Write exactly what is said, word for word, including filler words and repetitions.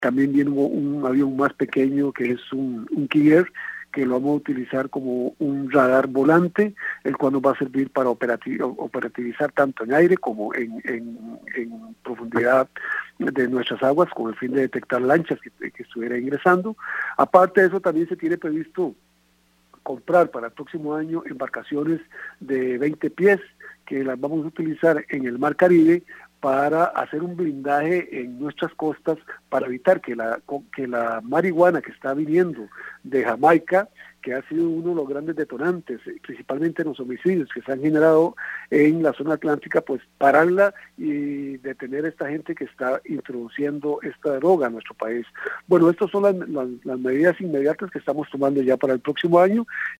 También viene un, un avión más pequeño que es un, un Kier, que lo vamos a utilizar como un radar volante, el cual nos va a servir para operativ operativizar tanto en aire como en, en, en profundidad de nuestras aguas, con el fin de detectar lanchas que, que estuvieran ingresando. Aparte de eso, también se tiene previsto comprar para el próximo año embarcaciones de veinte pies, que las vamos a utilizar en el Mar Caribe para hacer un blindaje en nuestras costas, para evitar que la, que la marihuana que está viniendo de Jamaica, que ha sido uno de los grandes detonantes, principalmente en los homicidios que se han generado en la zona atlántica, pues pararla y detener a esta gente que está introduciendo esta droga a nuestro país. Bueno, estas son las, las, las medidas inmediatas que estamos tomando ya para el próximo año,